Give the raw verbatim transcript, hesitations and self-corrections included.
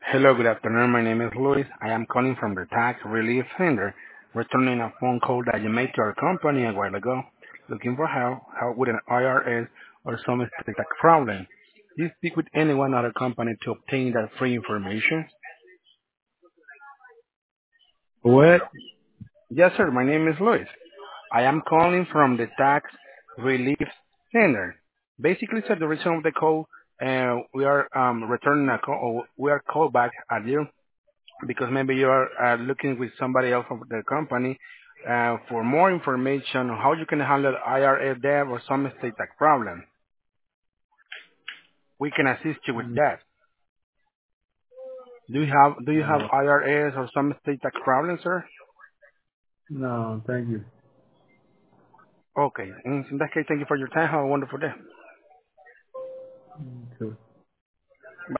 Hello, good afternoon. My name is Luis. I am calling from the Tax Relief Center, returning a phone call that you made to our company a while ago, looking for help, help with an I R S or some estate tax problem. Do you speak with anyone at our company to obtain that free information? What? Yes, sir. My name is Luis. I am calling from the Tax Relief Center. Basically, sir, the reason of the call, uh, we are um, returning a call, or we are called back at you because maybe you are uh, looking with somebody else from the company uh, for more information on how you can handle I R A debt or some estate tax problem. We can assist you with that. Do you have do you have No, I R As or some estate tax problems, sir? no, thank you. Okay. In that case, thank you for your time. Have a wonderful day. You too.